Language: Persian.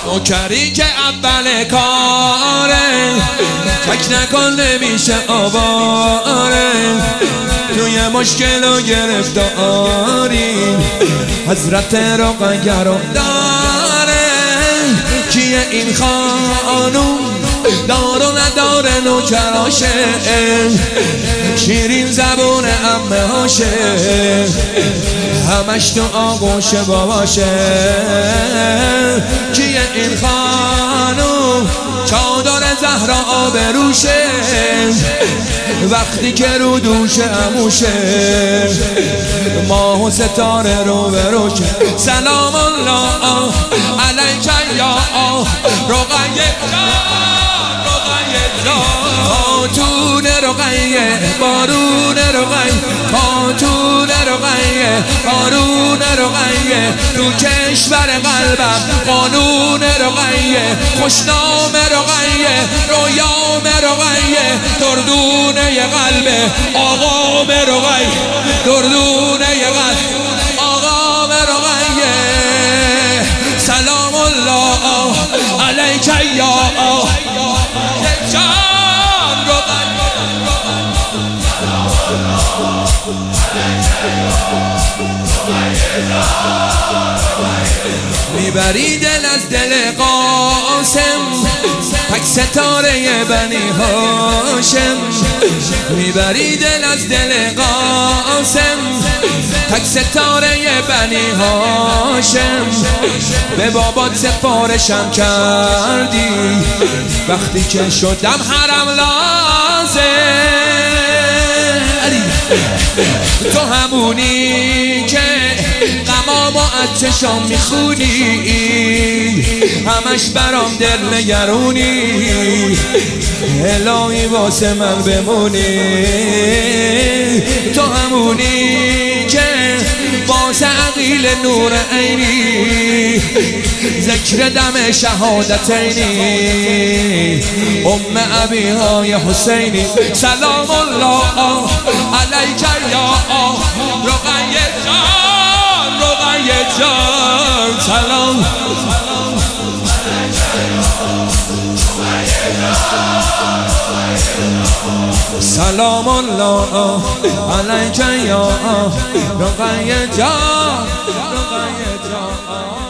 نوکری که اول کاره، تک نکن نمیشه آواره. توی مشکل و گرفتاری حضرت رقیه رو داره. کیه این خانوم دار و نداره نوکراشه، شیرین زبون عمه هاشه، همش تو آغوش باباشه. کیه این خانوم چادر زهرا آبروشه، وقتی که رو دوش عموشه، ماه و ستاره رو بروشه. سلام الله علیک یا رقیه خاتون رقیه، بارون رقیه، خاتون رقیه، بارون رقیه. تو کشور قلبم قانون رقیه، خوشنام رقیه، رویام رقیه، دردونه قلب آقام رقیه، دردونه قلب آقام رقیه. سلام الله علیک یا میبری دل از دل قاسم، تک ستاره بنی هاشم. میبری دل از دل قاسم، تک ستاره بنی هاشم. به بابات سفارشم کردی وقتی که شدم حرم لازم. تو همونی که غمامو از چشام میخونی، همش برام دل نگرونی، الهی واسه من بمونی. تو همونی که واسه عقیل نور عینی، ذکر دم شهادتینی، ام ابیهای حسینی. سلام الله علیک یا رقیه جان، رقیه جان. سلام سلام الله علیک یا رقیه جان، رقیه جان.